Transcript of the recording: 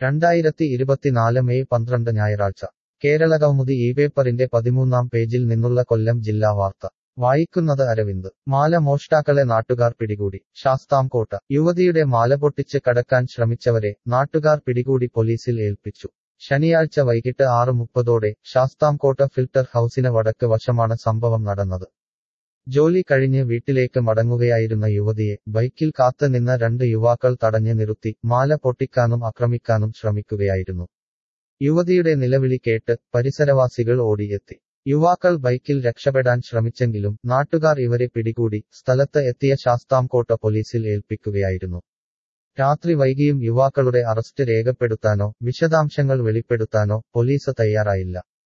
2024 May 12 ഞായറാഴ്ച കേരളകൗമുദി ഇപേപ്പറിന്റെ 13-ാം പേജിൽ നിന്നുള്ള കൊല്ലം ജില്ലാ വാർത്ത വായിക്കുന്നത് അരവിന്ദ് മാല മോഷ്ടാക്കളെ നാട്ടുകാർ പിടികൂടി ശാസ്താംകോട്ട യുവതിയുടെ മാല പൊട്ടിച്ച് കടക്കാൻ ശ്രമിച്ചവരെ നാട്ടുകാർ പിടികൂടി പോലീസിൽ ഏൽപ്പിച്ചു ശനിയാഴ്ച വൈകിട്ട് 6:30ഓടെ ശാസ്താംകോട്ട ഫിൽട്ടർ ഹൌസിന് വടക്ക് വശമാണ് സംഭവം നടന്നത് ജോലി കഴിഞ്ഞ് വീട്ടിലേക്ക് മടങ്ങുകയായിരുന്ന യുവതിയെ ബൈക്കിൽ കാത്ത് നിന്ന 2 യുവാക്കൾ തടഞ്ഞ് നിർത്തി മാല പൊട്ടിക്കാനും ആക്രമിക്കാനും ശ്രമിക്കുകയായിരുന്നു യുവതിയുടെ നിലവിളി കേട്ട് പരിസരവാസികൾ ഓടിയെത്തി യുവാക്കൾ ബൈക്കിൽ രക്ഷപ്പെടാൻ ശ്രമിച്ചെങ്കിലും നാട്ടുകാർ ഇവരെ പിടികൂടി സ്ഥലത്ത് എത്തിയ ശാസ്താംകോട്ട പോലീസിൽ ഏൽപ്പിക്കുകയായിരുന്നു രാത്രി വൈകിയും യുവാക്കളുടെ അറസ്റ്റ് രേഖപ്പെടുത്താനോ വിശദാംശങ്ങൾ വെളിപ്പെടുത്താനോ പോലീസ് തയ്യാറായില്ല